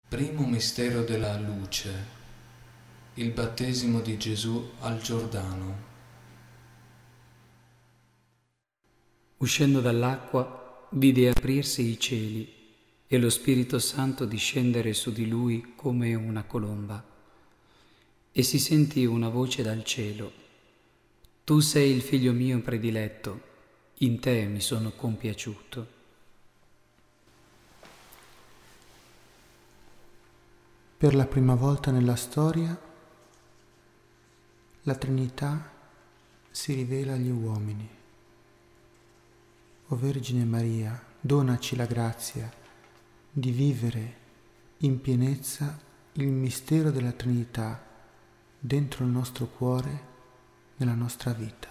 Primo mistero della luce, il battesimo di Gesù al Giordano. Uscendo dall'acqua, vide aprirsi i cieli e lo Spirito Santo discendere su di lui come una colomba. E si sentì una voce dal cielo: Tu sei il figlio mio prediletto, in te mi sono compiaciuto. Per la prima volta nella storia, la Trinità si rivela agli uomini. O Vergine Maria, donaci la grazia di vivere in pienezza il mistero della Trinità dentro il nostro cuore, nella nostra vita.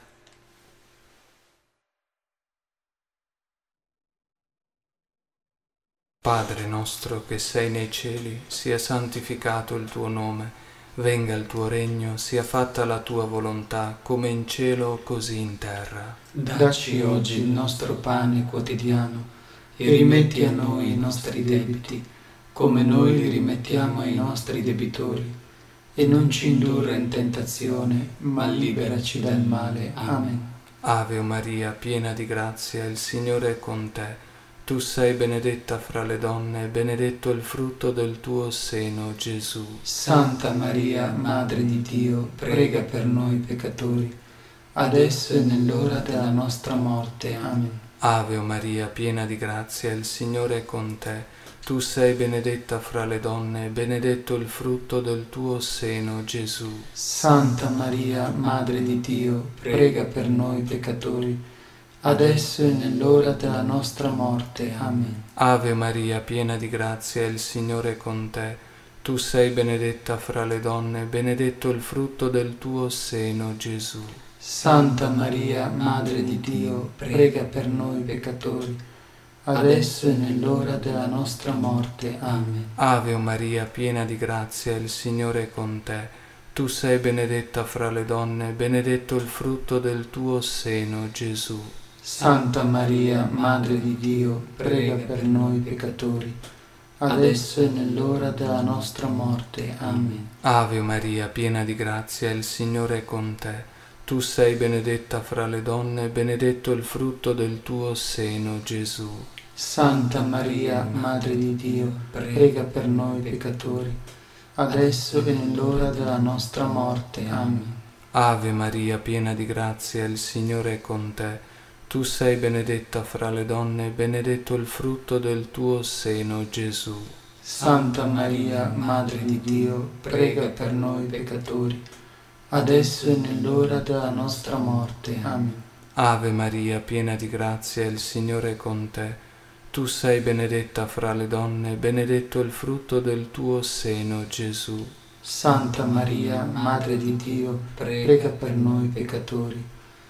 Padre nostro che sei nei cieli, sia santificato il tuo nome, venga il tuo regno, sia fatta la tua volontà, come in cielo così in terra. Dacci oggi il nostro pane quotidiano e rimetti a noi i nostri debiti, come noi li rimettiamo ai nostri debitori, e non ci indurre in tentazione, ma liberaci dal male. Amen. Ave Maria, piena di grazia, il Signore è con te. Tu sei benedetta fra le donne, e benedetto il frutto del tuo seno, Gesù. Santa Maria, Madre di Dio, prega per noi peccatori, adesso e nell'ora della nostra morte. Amen. Ave Maria, piena di grazia, il Signore è con te. Tu sei benedetta fra le donne, e benedetto il frutto del tuo seno, Gesù. Santa Maria, Madre di Dio, prega per noi peccatori, adesso e nell'ora della nostra morte. Amen. Ave Maria, piena di grazia, il Signore è con te. Tu sei benedetta fra le donne, benedetto il frutto del tuo seno, Gesù. Santa Maria, Madre di Dio, prega per noi peccatori, adesso e nell'ora della nostra morte. Amen. Ave Maria, piena di grazia, il Signore è con te. Tu sei benedetta fra le donne, benedetto il frutto del tuo seno, Gesù. Santa Maria, Madre di Dio, prega per noi peccatori, adesso e nell'ora della nostra morte. Amen. Ave Maria, piena di grazia, il Signore è con te. Tu sei benedetta fra le donne, benedetto il frutto del tuo seno, Gesù. Santa Maria, Madre di Dio, prega per noi peccatori, adesso e nell'ora della nostra morte. Amen. Ave Maria, piena di grazia, il Signore è con te. Tu sei benedetta fra le donne, benedetto il frutto del tuo seno, Gesù. Santa Maria, Madre di Dio, prega per noi peccatori, adesso e nell'ora della nostra morte. Amen. Ave Maria, piena di grazia, il Signore è con te. Tu sei benedetta fra le donne, benedetto il frutto del tuo seno, Gesù. Santa Maria, Madre di Dio, prega per noi peccatori,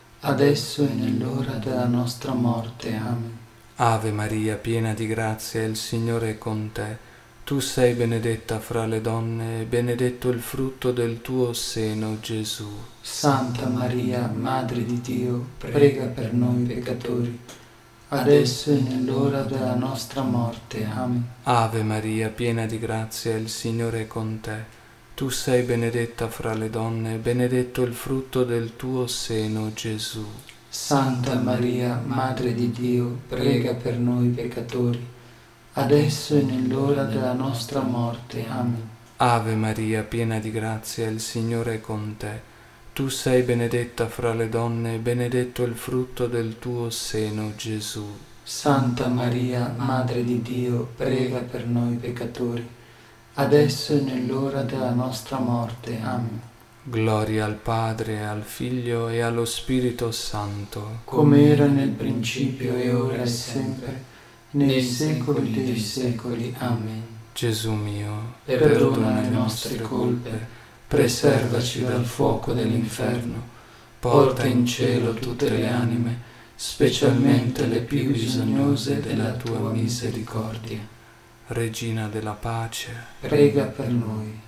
adesso e nell'ora della nostra morte. Amen. Ave Maria, piena di grazia, il Signore è con te. Tu sei benedetta fra le donne, e benedetto il frutto del tuo seno, Gesù. Santa Maria, Madre di Dio, prega per noi peccatori, adesso e nell'ora della nostra morte. Amen. Ave Maria, piena di grazia, il Signore è con te. Tu sei benedetta fra le donne, e benedetto il frutto del tuo seno, Gesù. Santa Maria, Madre di Dio, prega per noi peccatori, adesso e nell'ora della nostra morte. Amen. Ave Maria, piena di grazia, il Signore è con te. Tu sei benedetta fra le donne, e benedetto il frutto del tuo seno, Gesù. Santa Maria, Madre di Dio, prega per noi peccatori, adesso e nell'ora della nostra morte. Amen. Gloria al Padre, al Figlio e allo Spirito Santo, come era nel principio e ora e sempre, nei secoli dei secoli. Amen. Gesù mio, perdona le nostre colpe, preservaci dal fuoco dell'inferno, porta in cielo tutte le anime, specialmente le più bisognose della tua misericordia. Regina della pace, prega per noi.